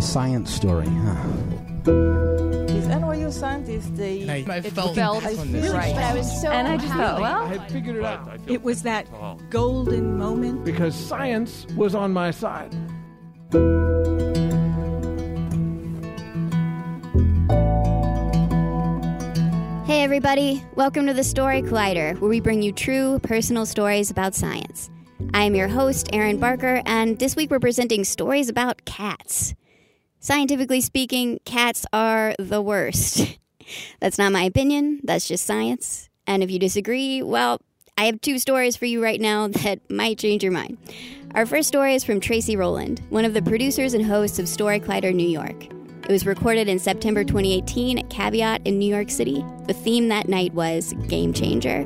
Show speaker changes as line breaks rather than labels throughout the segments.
science story, huh?
These NYU scientists,
I felt
right.
But I was so
And I just thought, well,
I had figured it out.
It was that golden moment.
Because science was on my side.
Hey everybody, welcome to the Story Collider, where we bring you true, personal stories about science. I am your host, Erin Barker, and this week we're presenting stories about cats. Scientifically speaking, cats are the worst. That's not my opinion, that's just science. And if you disagree, well, I have two stories for you right now that might change your mind. Our first story is from Tracy Rowland, one of the producers and hosts of Story Collider New York. It was recorded in September 2018 at Caveat in New York City. The theme that night was Game Changer.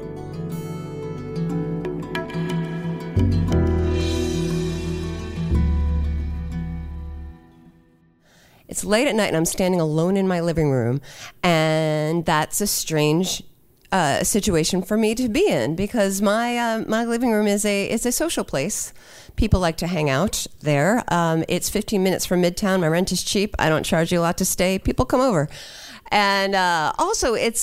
It's late at night and I'm standing alone in my living room, and that's a strange situation for me to be in because my living room is a social place. People like to hang out there. It's 15 minutes from Midtown. My rent is cheap. I don't charge you a lot to stay. People come over. And also, it's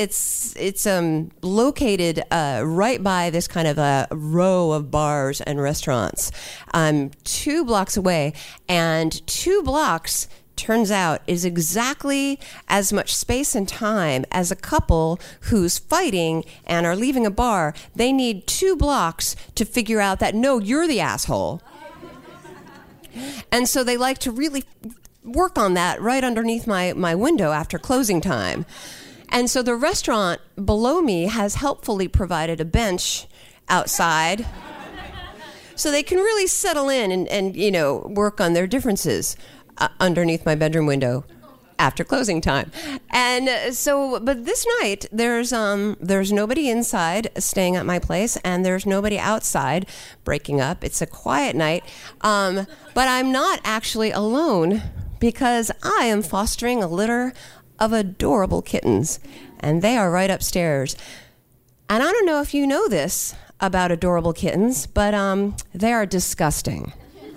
located right by this kind of a row of bars and restaurants. 2 blocks away, and 2 blocks, turns out, is exactly as much space and time as a couple who's fighting and are leaving a bar. They need 2 blocks to figure out that, no, you're the asshole. And so they like to really work on that right underneath my window after closing time. And so the restaurant below me has helpfully provided a bench outside so they can really settle in and work on their differences underneath my bedroom window after closing time. And so, but this night there's nobody inside staying at my place, and there's nobody outside breaking up. It's a quiet night, but I'm not actually alone because I am fostering a litter of adorable kittens, and they are right upstairs. And I don't know if you know this about adorable kittens, but they are disgusting.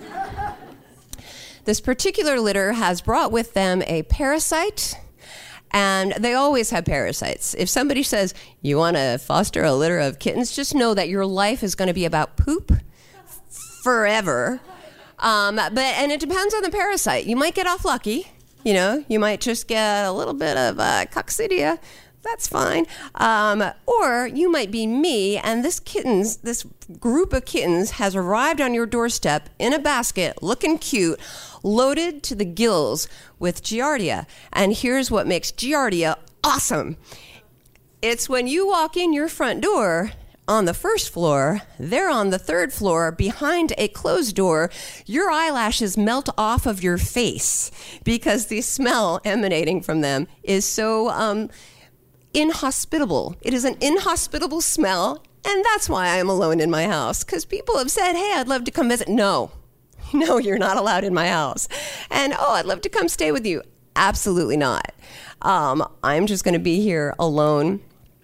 This particular litter has brought with them a parasite, and they always have parasites. If somebody says, you want to foster a litter of kittens, just know that your life is going to be about poop forever. And it depends on the parasite. You might get off lucky. You might just get a little bit of coccidia. That's fine. Or you might be me, and this group of kittens has arrived on your doorstep in a basket, looking cute, loaded to the gills with Giardia. And here's what makes Giardia awesome. It's when you walk in your front door on the first floor, they're on the 3rd floor behind a closed door. Your eyelashes melt off of your face because the smell emanating from them is so inhospitable. It is an inhospitable smell, and that's why I'm alone in my house, because people have said, hey, I'd love to come visit. No, you're not allowed in my house. And, I'd love to come stay with you. Absolutely not. I'm just going to be here alone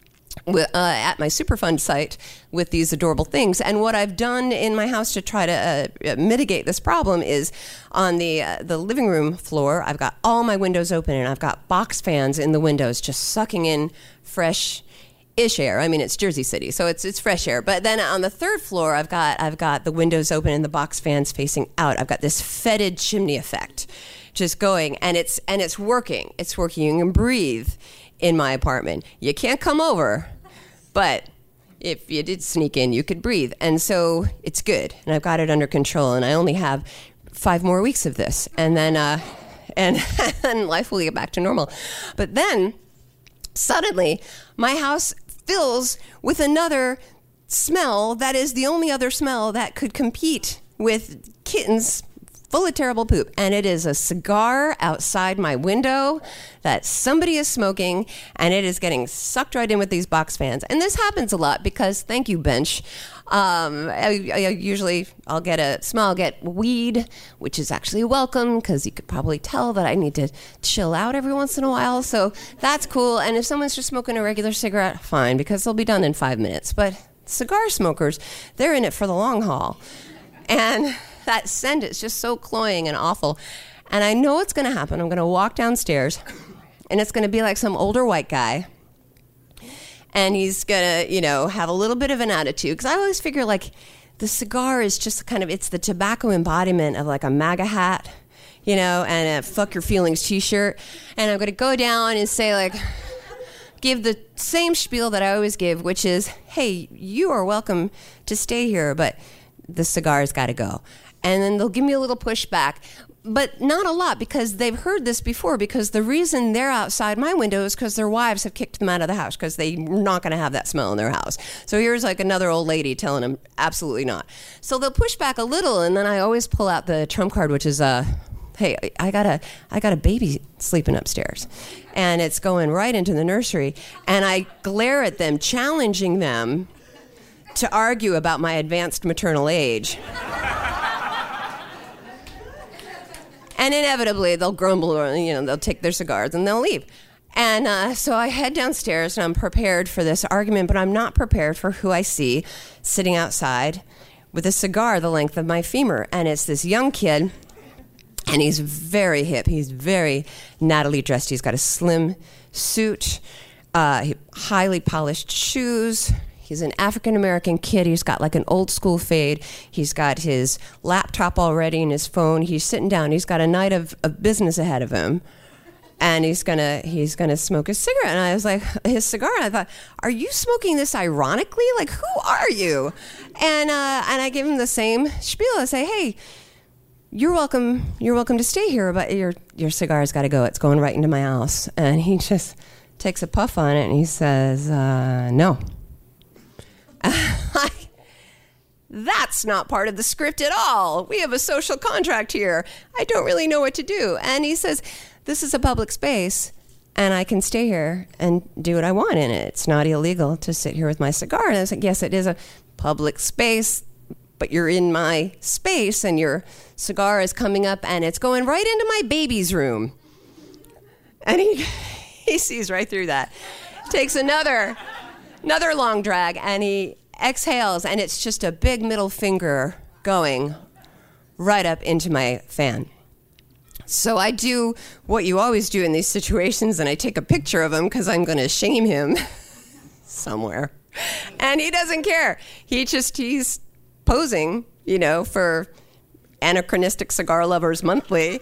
at my Superfund site with these adorable things. And what I've done in my house to try to mitigate this problem is on the living room floor, I've got all my windows open, and I've got box fans in the windows just sucking in fresh-ish air. I mean, it's Jersey City, so it's fresh air. But then on the 3rd floor, I've got the windows open and the box fans facing out. I've got this fetid chimney effect just going, and it's working. It's working. You can breathe in my apartment. You can't come over, but if you did sneak in, you could breathe. And so it's good, and I've got it under control, and I only have 5 more weeks of this, and then and life will get back to normal. But then suddenly my house fills with another smell that is the only other smell that could compete with kittens full of terrible poop. And it is a cigar outside my window that somebody is smoking, and it is getting sucked right in with these box fans. And this happens a lot because, thank you, Bench. I'll get a smell, I'll get weed, which is actually welcome because you could probably tell that I need to chill out every once in a while. So that's cool. And if someone's just smoking a regular cigarette, fine, because they'll be done in 5 minutes. But cigar smokers, they're in it for the long haul. And that scent is just so cloying and awful. And I know what's going to happen. I'm going to walk downstairs, and it's going to be like some older white guy. And he's going to, have a little bit of an attitude. Because I always figure, like, the cigar is just kind of, it's the tobacco embodiment of, like, a MAGA hat, and a fuck your feelings t-shirt. And I'm going to go down and say, like, give the same spiel that I always give, which is, hey, you are welcome to stay here, but the cigar's got to go. And then they'll give me a little pushback. But not a lot, because they've heard this before, because the reason they're outside my window is because their wives have kicked them out of the house because they're not going to have that smell in their house. So here's like another old lady telling them absolutely not. So they'll push back a little, and then I always pull out the trump card, which is, hey, I got a baby sleeping upstairs, and it's going right into the nursery. And I glare at them, challenging them to argue about my advanced maternal age. And inevitably, they'll grumble, or they'll take their cigars and they'll leave. And so I head downstairs, and I'm prepared for this argument, but I'm not prepared for who I see sitting outside with a cigar the length of my femur. And it's this young kid, and he's very hip. He's very nattily dressed. He's got a slim suit, highly polished shoes. He's an African-American kid. He's got like an old school fade. He's got his laptop already and his phone. He's sitting down. He's got a night of business ahead of him. And he's gonna smoke a cigarette. And I was like, his cigar. And I thought, are you smoking this ironically? Like, who are you? And I give him the same spiel. I say, hey, you're welcome to stay here, but your cigar's got to go. It's going right into my house. And he just takes a puff on it, and he says, no. That's not part of the script at all. We have a social contract here. I don't really know what to do. And he says, this is a public space, and I can stay here and do what I want in it. It's not illegal to sit here with my cigar. And I was like, yes, it is a public space, but you're in my space, and your cigar is coming up, and it's going right into my baby's room. And he sees right through that. Takes another long drag, and he exhales, and it's just a big middle finger going right up into my fan. So I do what you always do in these situations, and I take a picture of him because I'm going to shame him somewhere. And he doesn't care. He's posing, for Anachronistic Cigar Lovers Monthly,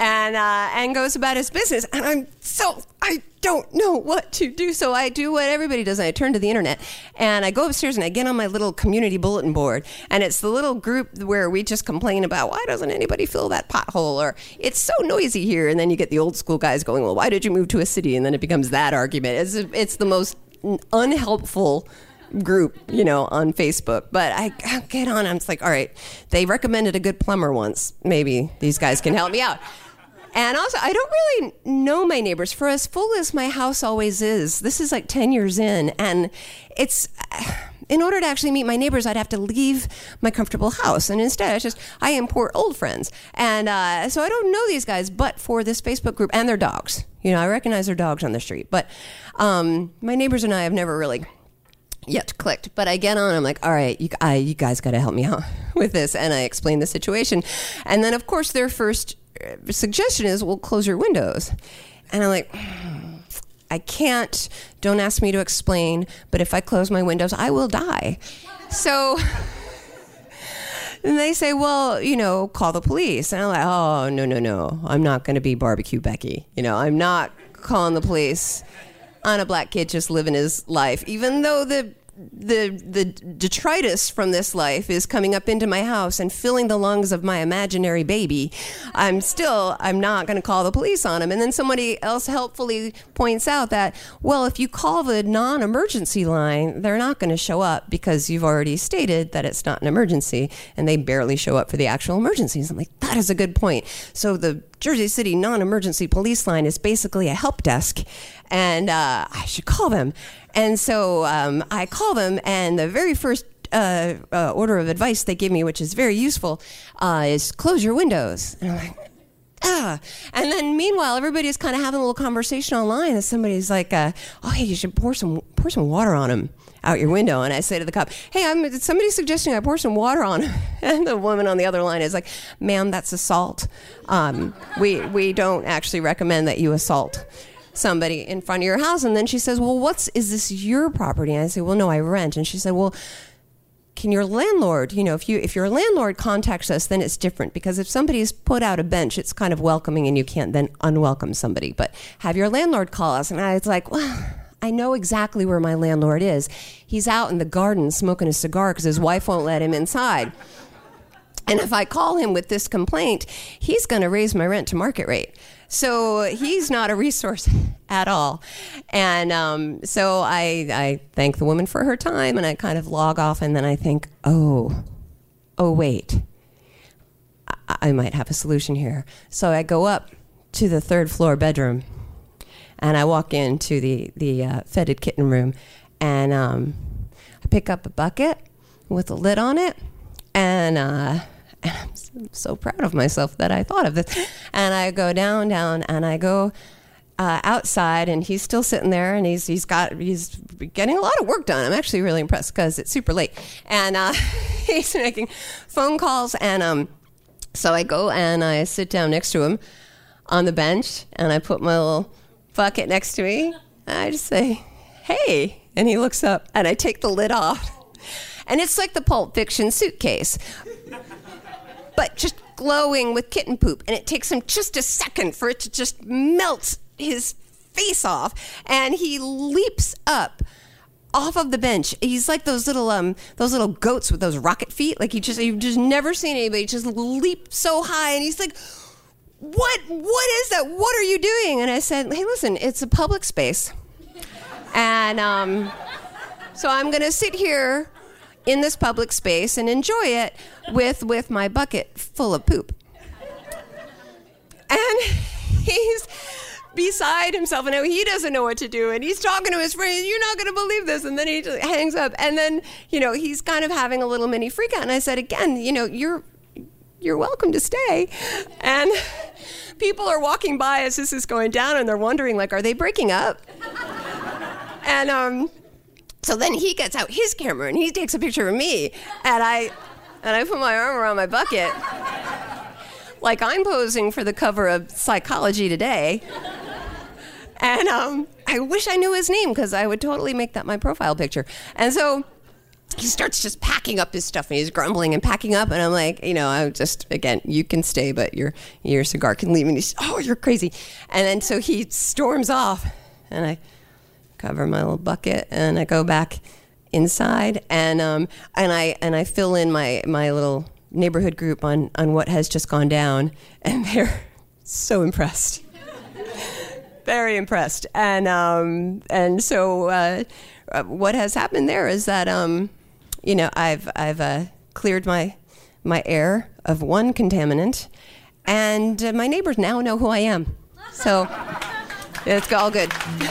and goes about his business. And I don't know what to do. So I do what everybody does. I turn to the internet, and I go upstairs, and I get on my little community bulletin board. And it's the little group where we just complain about, why doesn't anybody fill that pothole? Or it's so noisy here. And then you get the old school guys going, well, why did you move to a city? And then it becomes that argument. It's the most unhelpful group, on Facebook. But I get on, I'm just like, all right, they recommended a good plumber once. Maybe these guys can help me out. And also, I don't really know my neighbors. For as full as my house always is, this is like 10 years in, and it's, in order to actually meet my neighbors, I'd have to leave my comfortable house. And instead, I import old friends. And so I don't know these guys, but for this Facebook group and their dogs. I recognize their dogs on the street. But my neighbors and I have never really yet clicked. But I get on, I'm like, all right, you guys got to help me out with this. And I explain the situation. And then, of course, their first suggestion is, well, close your windows. And I'm like, I can't. Don't ask me to explain. But if I close my windows, I will die. So and they say, well, call the police. And I'm like, oh, no. I'm not going to be Barbecue Becky. I'm not calling the police on a black kid just living his life, even though the detritus from this life is coming up into my house and filling the lungs of my imaginary baby. I'm not going to call the police on him. And then somebody else helpfully points out that, well, if you call the non-emergency line, they're not going to show up because you've already stated that it's not an emergency, and they barely show up for the actual emergencies. I'm like, that is a good point. So the Jersey City non-emergency police line is basically a help desk, and I should call them. And so I call them, and the very first order of advice they give me, which is very useful, is close your windows. And I'm like, And then meanwhile, everybody's kind of having a little conversation online, and somebody's like, oh, hey, you should pour some water on him out your window. And I say to the cop, hey, somebody's suggesting I pour some water on him. And the woman on the other line is like, ma'am, that's assault. We don't actually recommend that you assault somebody in front of your house. And then she says, well, is this your property? And I say, well, no, I rent. And she said, well, can your landlord, if your landlord contacts us, then it's different, because if somebody's put out a bench, it's kind of welcoming and you can't then unwelcome somebody. But have your landlord call us. And I was like, well, I know exactly where my landlord is. He's out in the garden smoking a cigar because his wife won't let him inside. And if I call him with this complaint, he's going to raise my rent to market rate. So he's not a resource at all. And so I thank the woman for her time, and I kind of log off, and then I think, oh, wait, I might have a solution here. So I go up to the 3rd floor bedroom, and I walk into the fetid kitten room, and I pick up a bucket with a lid on it, and I'm so proud of myself that I thought of this. And I go down, and I go outside, and he's still sitting there, and he's getting a lot of work done. I'm actually really impressed because it's super late, and he's making phone calls. And so I go and I sit down next to him on the bench, and I put my little bucket next to me, and I just say, hey, and he looks up, and I take the lid off, and it's like the Pulp Fiction suitcase, but just glowing with kitten poop. And it takes him just a second for it to just melt his face off. And he leaps up off of the bench. He's like those little goats with those rocket feet. Like you've just never seen anybody just leap so high. And he's like, what is that? What are you doing? And I said, hey, listen, it's a public space. And so I'm going to sit here in this public space and enjoy it with my bucket full of poop. And he's beside himself, and he doesn't know what to do, and he's talking to his friend, you're not going to believe this, and then he just hangs up, and then, he's kind of having a little mini freak out, and I said, again, you're welcome to stay. And people are walking by as this is going down, and they're wondering, like, are they breaking up? And, so then he gets out his camera and he takes a picture of me, and I put my arm around my bucket like I'm posing for the cover of Psychology Today. And I wish I knew his name, because I would totally make that my profile picture. And so he starts just packing up his stuff, and he's grumbling and packing up, and I'm like, I'm just, again, you can stay, but your cigar can leave. And he's, oh, you're crazy. And then so he storms off, and I cover my little bucket, and I go back inside, and I fill in my little neighborhood group on what has just gone down, and they're so impressed, very impressed. And so what has happened there is that I've cleared my air of one contaminant, and my neighbors now know who I am, so it's all good.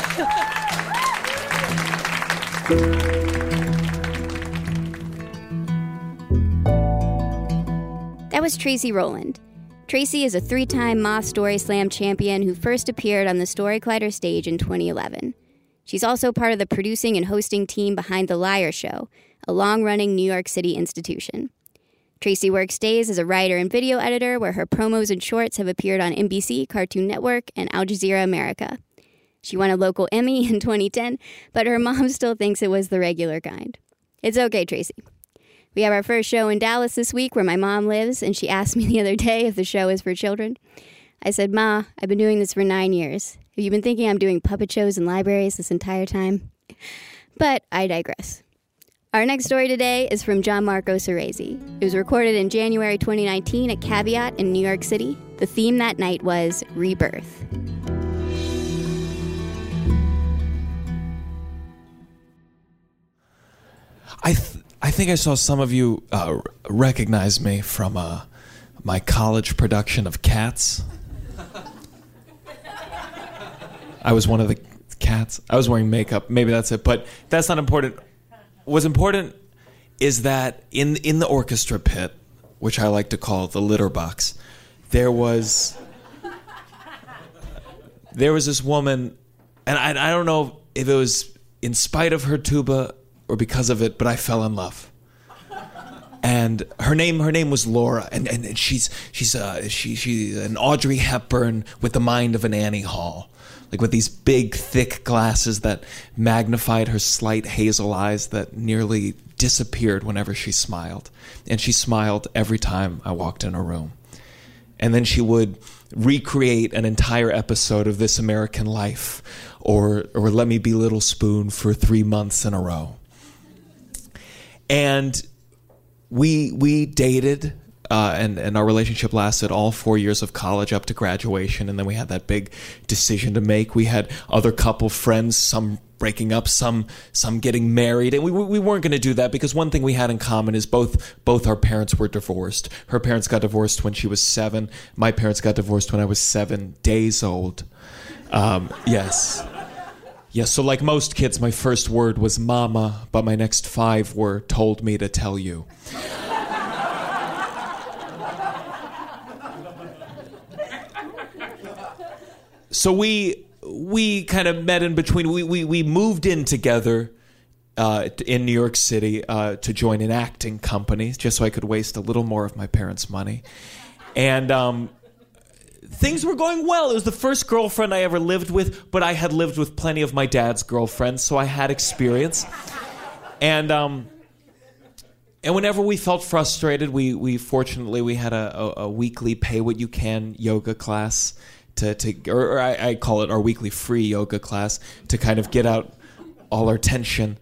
That was Tracy Rowland. Tracy is a 3-time Moth Story Slam champion who first appeared on the Story Collider stage in 2011. She's also part of the producing and hosting team behind The Liar Show, a long-running New York City institution. Tracy works days as a writer and video editor, where her promos and shorts have appeared on NBC, Cartoon Network, and Al Jazeera America. She won a local Emmy in 2010, but her mom still thinks it was the regular kind. It's okay, Tracy. We have our first show in Dallas this week, where my mom lives, and she asked me the other day if the show is for children. I said, Ma, I've been doing this for 9 years. Have you been thinking I'm doing puppet shows in libraries this entire time? But I digress. Our next story today is from John Marco Cerezi. It was recorded in January 2019 at Caveat in New York City. The theme that night was Rebirth.
I think I saw some of you recognize me from my college production of Cats. I was one of the cats. I was wearing makeup. Maybe that's it, but that's not important. What's important is that in the orchestra pit, which I like to call the litter box, there was this woman, and I don't know if it was in spite of her tuba or because of it, but I fell in love. And her name was Laura, and she's an Audrey Hepburn with the mind of an Annie Hall, like with these big, thick glasses that magnified her slight hazel eyes that nearly disappeared whenever she smiled. And she smiled every time I walked in her room. And then she would recreate an entire episode of This American Life, or Let Me Be Little Spoon for 3 months in a row. And we dated, and our relationship lasted all 4 years of college up to graduation, and then we had that big decision to make. We had other couple friends, some breaking up, some getting married, and we weren't going to do that because one thing we had in common is both our parents were divorced. Her parents got divorced when she was 7. My parents got divorced when I was 7 days old. Yes. Yes, so like most kids, my first word was mama, but my next 5 were told me to tell you. So we kind of met in between. We moved in together in New York City to join an acting company just so I could waste a little more of my parents' money. And things were going well. It was the first girlfriend I ever lived with, but I had lived with plenty of my dad's girlfriends, so I had experience. And whenever we felt frustrated, we fortunately had a weekly pay what you can yoga class or I call it our weekly free yoga class to kind of get out all our tension.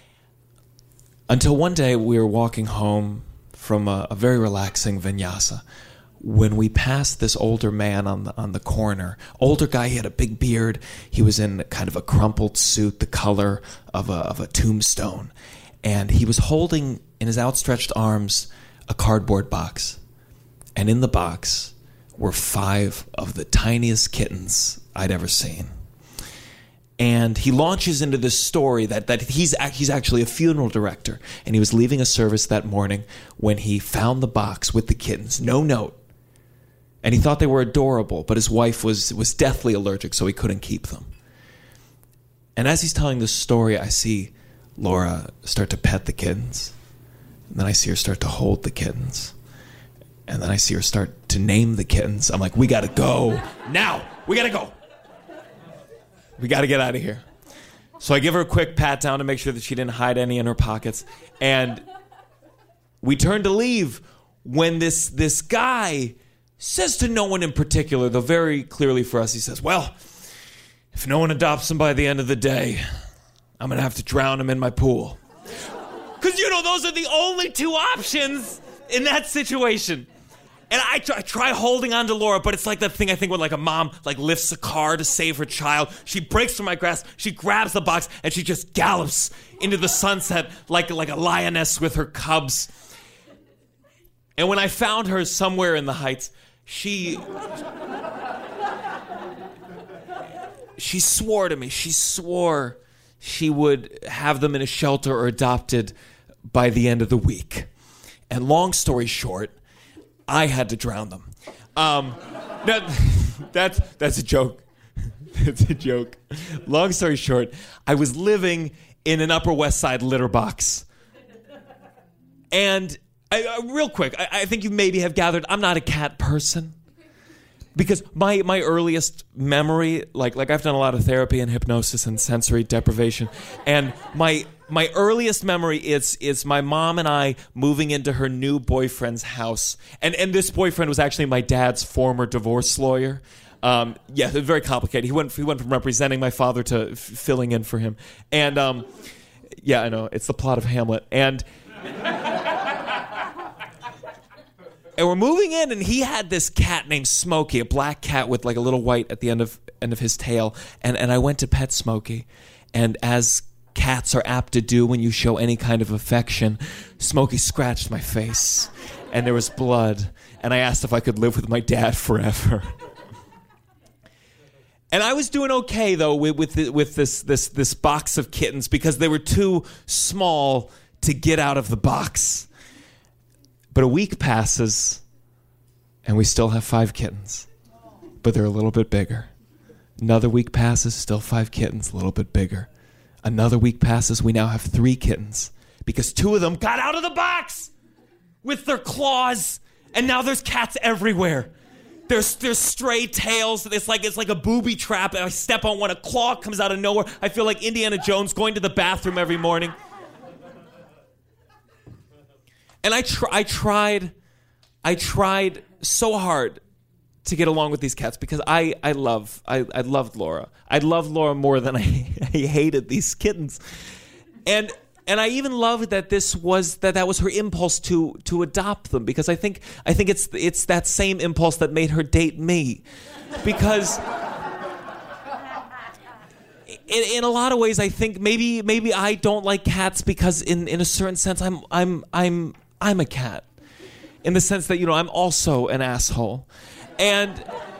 Until one day we were walking home from a very relaxing vinyasa when we passed this older man on the corner. Older guy, he had a big beard. He was in kind of a crumpled suit, the color of a tombstone. And he was holding in his outstretched arms a cardboard box. And in the box were 5 of the tiniest kittens I'd ever seen. And he launches into this story that he's actually a funeral director. And he was leaving a service that morning when he found the box with the kittens, no note. And he thought they were adorable, but his wife was deathly allergic, so he couldn't keep them. And as he's telling this story, I see Laura start to pet the kittens. And then I see her start to hold the kittens. And then I see her start to name the kittens. I'm like, we gotta go. Now! We gotta go! We gotta get out of here. So I give her a quick pat down to make sure that she didn't hide any in her pockets. And we turn to leave when this guy says to no one in particular, though very clearly for us, he says, well, if no one adopts him by the end of the day, I'm going to have to drown him in my pool. Because, those are the only 2 options in that situation. And I try holding on to Laura, but it's like that thing I think when like a mom like lifts a car to save her child. She breaks from my grasp, she grabs the box, and she just gallops into the sunset like a lioness with her cubs. And when I found her somewhere in the heights, she swore to me. She swore she would have them in a shelter or adopted by the end of the week. And long story short, I had to drown them. That's a joke. That's a joke. Long story short, I was living in an Upper West Side litter box. And real quick, I think you maybe have gathered, I'm not a cat person. Because my earliest memory, like I've done a lot of therapy and hypnosis and sensory deprivation, and my earliest memory is my mom and I moving into her new boyfriend's house, and this boyfriend was actually my dad's former divorce lawyer. Yeah, it was very complicated. He went from representing my father to filling in for him, and yeah, I know it's the plot of Hamlet, and we're moving in, and he had this cat named Smokey, a black cat with like a little white at the end of his tail. And I went to pet Smokey, and as cats are apt to do when you show any kind of affection, Smokey scratched my face, and there was blood. And I asked if I could live with my dad forever. And I was doing okay though with this box of kittens because they were too small to get out of the box. But a week passes, and we still have 5 kittens, but they're a little bit bigger. Another week passes, still 5 kittens, a little bit bigger. Another week passes. We now have 3 kittens because 2 of them got out of the box with their claws, and now there's cats everywhere. There's stray tails. It's like a booby trap. And I step on one, a claw comes out of nowhere. I feel like Indiana Jones going to the bathroom every morning. And I tried so hard to get along with these cats because I loved Laura. I loved Laura more than I hated these kittens. And I even loved that that was her impulse to adopt them, because I think it's that same impulse that made her date me. Because in a lot of ways I think maybe I don't like cats because in a certain sense I'm a cat. In the sense that, I'm also an asshole. And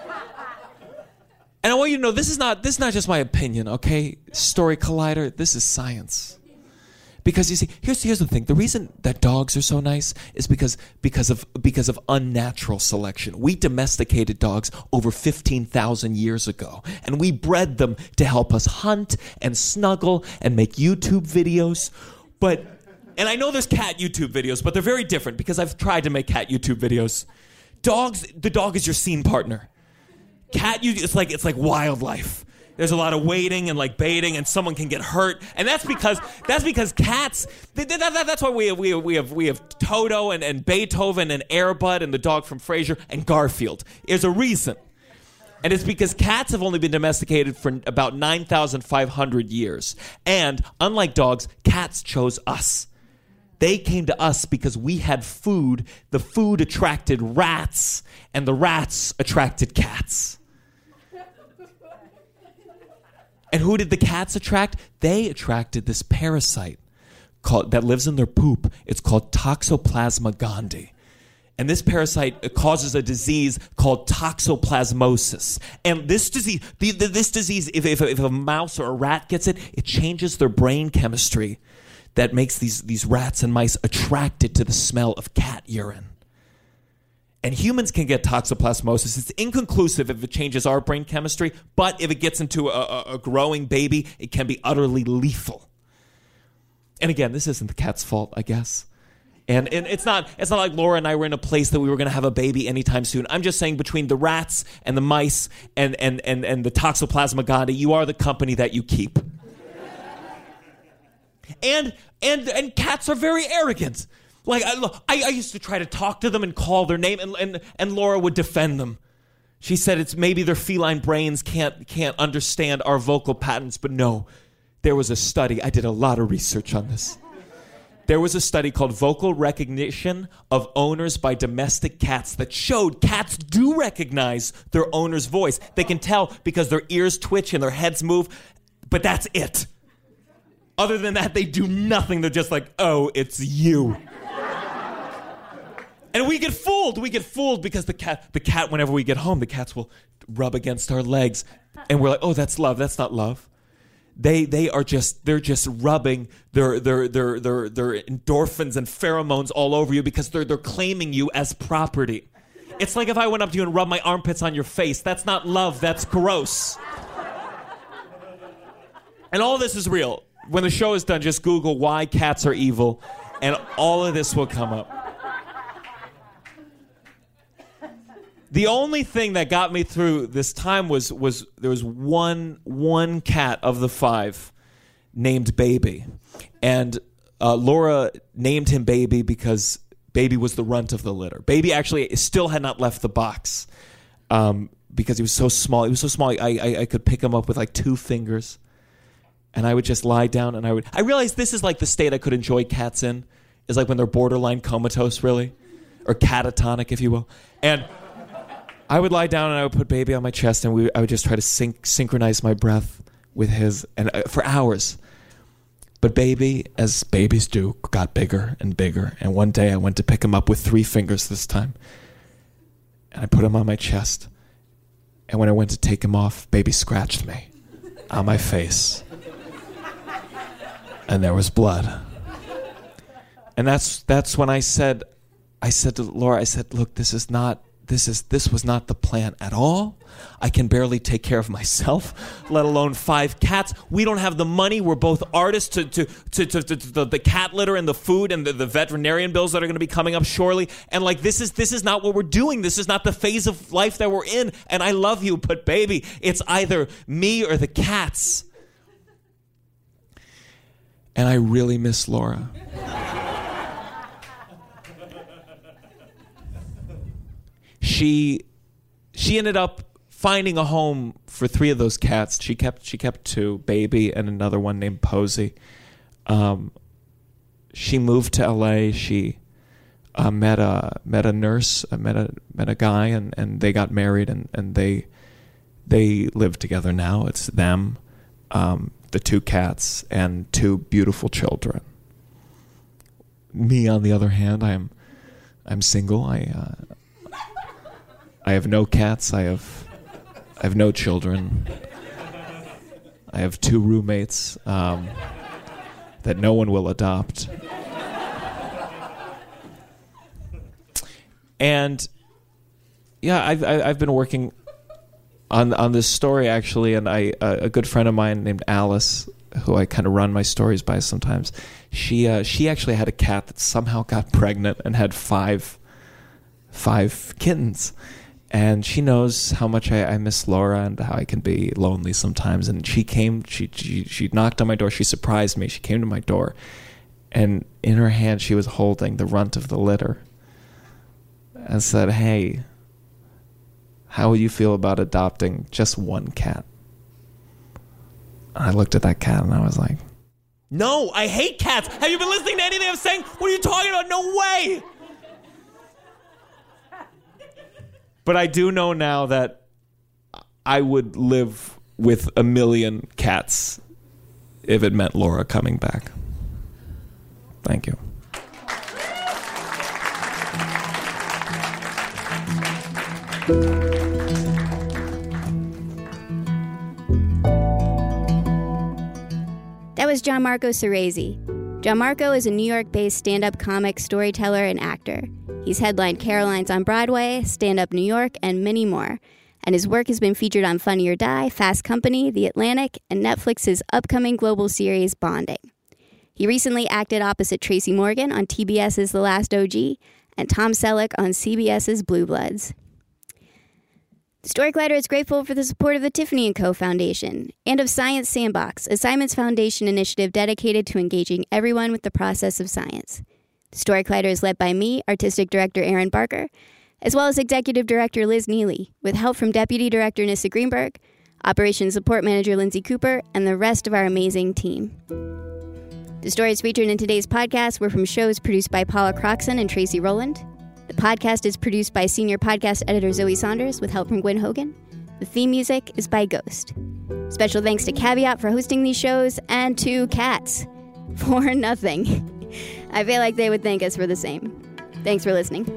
I want you to know this is not just my opinion, okay? Story Collider, this is science. Because you see, here's the thing. The reason that dogs are so nice is because of unnatural selection. We domesticated dogs over 15,000 years ago, and we bred them to help us hunt and snuggle and make YouTube videos. And I know there's cat YouTube videos, but they're very different because I've tried to make cat YouTube videos. The dog is your scene partner. It's like wildlife. There's a lot of waiting and like baiting, and someone can get hurt, and that's because cats. That's why we have Toto and Beethoven and Air Bud and the dog from Frasier and Garfield. There's a reason, and it's because cats have only been domesticated for about 9,500 years, and unlike dogs, cats chose us. They came to us because we had food. The food attracted rats, and the rats attracted cats. And who did the cats attract? They attracted this parasite that lives in their poop. It's called Toxoplasma gondii. And this parasite causes a disease called toxoplasmosis. And this disease, if a mouse or a rat gets it, it changes their brain chemistry that makes these rats and mice attracted to the smell of cat urine. And humans can get toxoplasmosis. It's inconclusive if it changes our brain chemistry, but if it gets into a growing baby, it can be utterly lethal. And again, this isn't the cat's fault, I guess. And it's not like Laura and I were in a place that we were going to have a baby anytime soon. I'm just saying between the rats and the mice and the Toxoplasma gondii, you are the company that you keep. And cats are very arrogant. Like I used to try to talk to them and call their name, and Laura would defend them. She said it's maybe their feline brains can't understand our vocal patterns, but no. There was a study. I did a lot of research on this. There was a study called Vocal Recognition of Owners by Domestic Cats that showed cats do recognize their owner's voice. They can tell because their ears twitch and their heads move, but that's it. Other than that, they do nothing. They're just like, oh, it's you. And we get fooled. We get fooled because the cat, whenever we get home, the cats will rub against our legs. And we're like, oh, that's love. That's not love. They're just rubbing their endorphins and pheromones all over you because they're claiming you as property. It's like if I went up to you and rubbed my armpits on your face. That's not love. That's gross. And all this is real. When the show is done, just Google why cats are evil, and all of this will come up. The only thing that got me through this time was there was one cat of the 5 named Baby. And Laura named him Baby because Baby was the runt of the litter. Baby actually still had not left the box because he was so small. He was so small I could pick him up with like 2 fingers. And I would just lie down and I realized this is like the state I could enjoy cats in, is like when they're borderline comatose, really. Or catatonic, if you will. And I would lie down and I would put Baby on my chest, and I would just try to synchronize my breath with his, and for hours. But Baby, as babies do, got bigger and bigger. And one day I went to pick him up with 3 fingers this time. And I put him on my chest. And when I went to take him off, Baby scratched me on my face. And there was blood. And that's when I said to Laura, I said, look, this is not this was not the plan at all. I can barely take care of myself, let alone 5 cats. We don't have the money. We're both artists to the cat litter and the food and the veterinarian bills that are going to be coming up shortly. And like, this is not what we're doing. This is not the phase of life that we're in. And I love you, but baby, it's either me or the cats. And I really miss Laura. She ended up finding a home for 3 of those cats. She kept 2, Baby and another one named Posey. She moved to LA. She met a nurse, met a guy, and they got married, and they live together now. It's them, the 2 cats, and 2 beautiful children. Me, on the other hand, I'm single. I have no cats. I have no children. I have 2 roommates that no one will adopt. And yeah, I've been working on this story actually, and a good friend of mine named Alice, who I kind of run my stories by sometimes. She actually had a cat that somehow got pregnant and had 5 kittens. And she knows how much I miss Laura and how I can be lonely sometimes. And she came, she knocked on my door. She surprised me. She came to my door. And in her hand, she was holding the runt of the litter. And said, "Hey, how would you feel about adopting just 1 cat?" And I looked at that cat and I was like, "No, I hate cats. Have you been listening to anything I'm saying? What are you talking about? No way." But I do know now that I would live with 1 million cats if it meant Laura coming back. Thank you.
That was Gianmarco Ceresi. Gianmarco is a New York-based stand-up comic, storyteller, and actor. He's headlined Caroline's on Broadway, Stand Up New York, and many more. And his work has been featured on Funny or Die, Fast Company, The Atlantic, and Netflix's upcoming global series, Bonding. He recently acted opposite Tracy Morgan on TBS's The Last OG and Tom Selleck on CBS's Blue Bloods. The Story Collider is grateful for the support of the Tiffany & Co. Foundation and of Science Sandbox, a Simons Foundation initiative dedicated to engaging everyone with the process of science. The Story Collider is led by me, Artistic Director Aaron Barker, as well as Executive Director Liz Neely, with help from Deputy Director Nissa Greenberg, Operations Support Manager Lindsay Cooper, and the rest of our amazing team. The stories featured in today's podcast were from shows produced by Paula Croxon and Tracy Rowland. The podcast is produced by Senior Podcast Editor Zoe Saunders with help from Gwen Hogan. The theme music is by Ghost. Special thanks to Caveat for hosting these shows and to Cats for nothing. I feel like they would thank us for the same. Thanks for listening.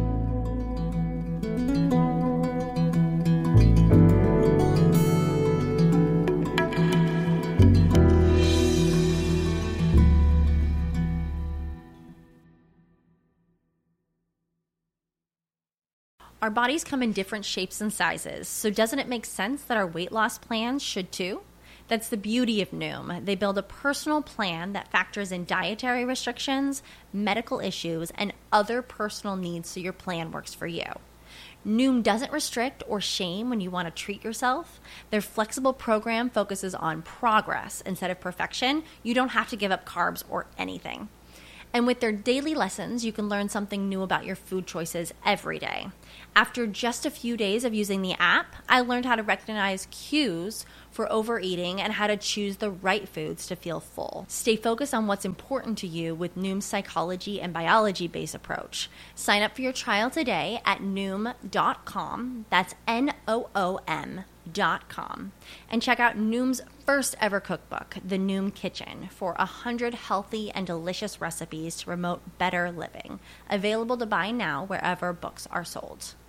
Our bodies come in different shapes and sizes, so doesn't it make sense that our weight loss plans should too? That's the beauty of Noom. They build a personal plan that factors in dietary restrictions, medical issues, and other personal needs so your plan works for you. Noom doesn't restrict or shame when you want to treat yourself. Their flexible program focuses on progress instead of perfection. You don't have to give up carbs or anything. And with their daily lessons, you can learn something new about your food choices every day. After just a few days of using the app, I learned how to recognize cues for overeating and how to choose the right foods to feel full. Stay focused on what's important to you with Noom's psychology and biology-based approach. Sign up for your trial today at Noom.com. That's Noom.com. And check out Noom's first ever cookbook, The Noom Kitchen, for 100 healthy and delicious recipes to promote better living. Available to buy now wherever books are sold.